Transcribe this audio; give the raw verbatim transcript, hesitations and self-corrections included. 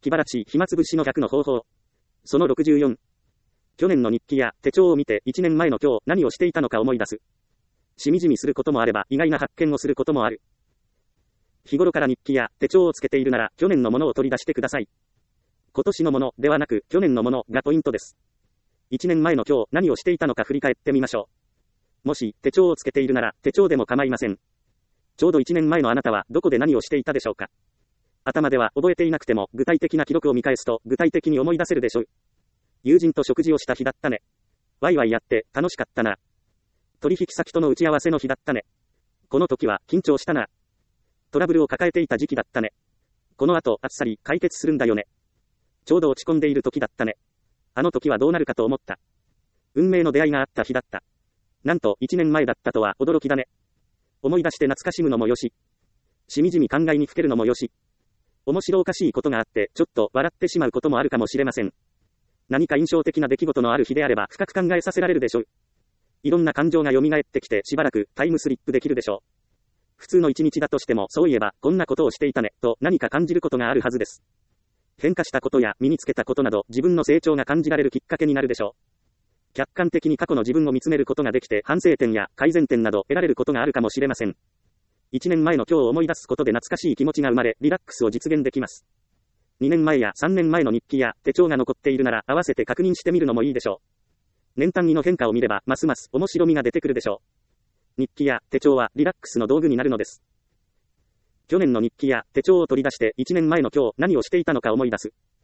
気晴らし暇つぶしのひゃくの方法。そのろくじゅうよん。去年の日記や手帳を見ていちねんまえの今日何をしていたのか思い出す。しみじみすることもあれば意外な発見をすることもある。日頃から日記や手帳をつけているなら去年のものを取り出してください。今年のものではなく去年のものがポイントです。いちねんまえの今日何をしていたのか振り返ってみましょう。もし手帳をつけているなら手帳でも構いません。ちょうどいちねんまえのあなたはどこで何をしていたでしょうか。頭では覚えていなくても具体的な記録を見返すと具体的に思い出せるでしょう。友人と食事をした日だったね。ワイワイやって楽しかったな。取引先との打ち合わせの日だったね。この時は緊張したな。トラブルを抱えていた時期だったね。この後あっさり解決するんだよね。ちょうど落ち込んでいる時だったね。あの時はどうなるかと思った。運命の出会いがあった日だった。なんといちねんまえだったとは驚きだね。思い出して懐かしむのもよし。しみじみ考えにふけるのもよし。面白おかしいことがあってちょっと笑ってしまうこともあるかもしれません。何か印象的な出来事のある日であれば深く考えさせられるでしょう。いろんな感情が蘇ってきてしばらくタイムスリップできるでしょう。普通の一日だとしてもそういえばこんなことをしていたねと何か感じることがあるはずです。変化したことや身につけたことなど自分の成長が感じられるきっかけになるでしょう。客観的に過去の自分を見つめることができて反省点や改善点など得られることがあるかもしれません。いちねんまえの今日を思い出すことで懐かしい気持ちが生まれリラックスを実現できます。にねんまえやさんねんまえの日記や手帳が残っているなら合わせて確認してみるのもいいでしょう。年単位の変化を見ればますます面白みが出てくるでしょう。日記や手帳はリラックスの道具になるのです。去年の日記や手帳を取り出していちねんまえの今日何をしていたのか思い出す。